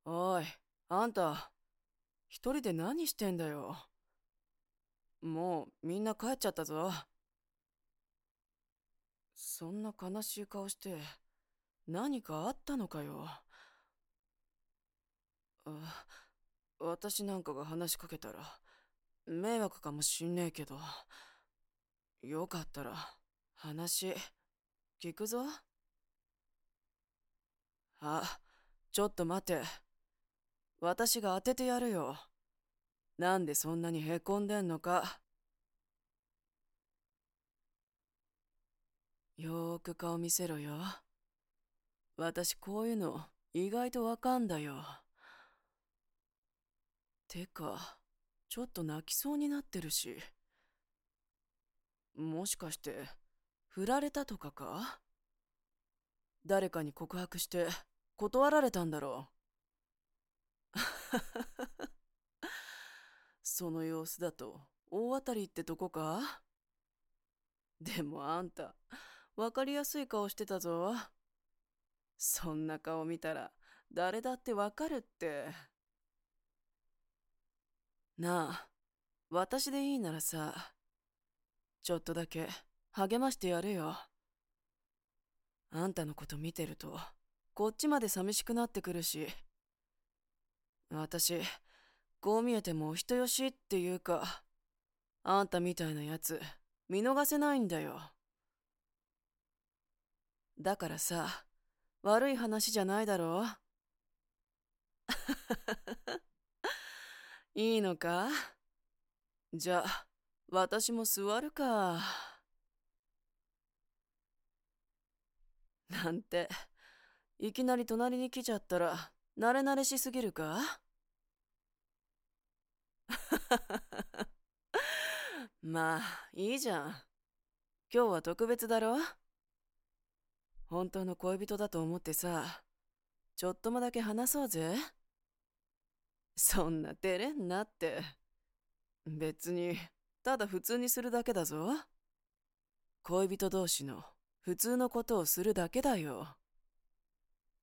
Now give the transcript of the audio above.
おい、あんた、一人で何してんだよ。もうみんな帰っちゃったぞ。そんな悲しい顔して何かあったのかよ。あ、私なんかが話しかけたら迷惑かもしんねえけど、よかったら話聞くぞ。あ、ちょっと待て。私が当ててやるよ。なんでそんなにへこんでんのか。よーく顔見せろよ。私こういうの意外とわかんだよ。てか、ちょっと泣きそうになってるし。もしかして、振られたとかか？誰かに告白して断られたんだろう。その様子だと大当たりってとこか？でもあんた、わかりやすい顔してたぞ。そんな顔見たら誰だってわかるって。なあ、私でいいならさ、ちょっとだけ励ましてやるよ。あんたのこと見てると、こっちまで寂しくなってくるし、私、こう見えてもお人よしっていうか、あんたみたいなやつ、見逃せないんだよ。だからさ、悪い話じゃないだろう。いいのか？じゃあ、私も座るか。なんて、いきなり隣に来ちゃったら、慣れ慣れしすぎるか？まあ、いいじゃん。今日は特別だろ？本当の恋人だと思ってさ、ちょっともだけ話そうぜ。そんな照れんなって。別に、ただ普通にするだけだぞ。恋人同士の普通のことをするだけだよ。